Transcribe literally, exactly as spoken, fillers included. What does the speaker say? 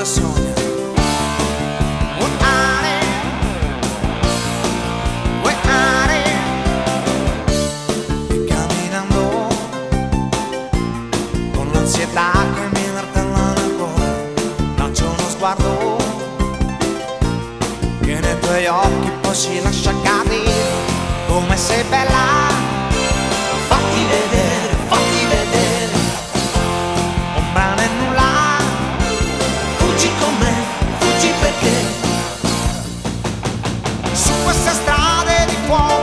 cosa sogna. Where are you? Where are you? E camminando con l'ansietà che mi martella nel cuore, lancio uno sguardo che nei tuoi occhi poi si lascia cadere. Come sei bella, fatti vedere, fatti vedere, ombra nel nulla, fuggi con me, fuggi perché su queste strade di fuoco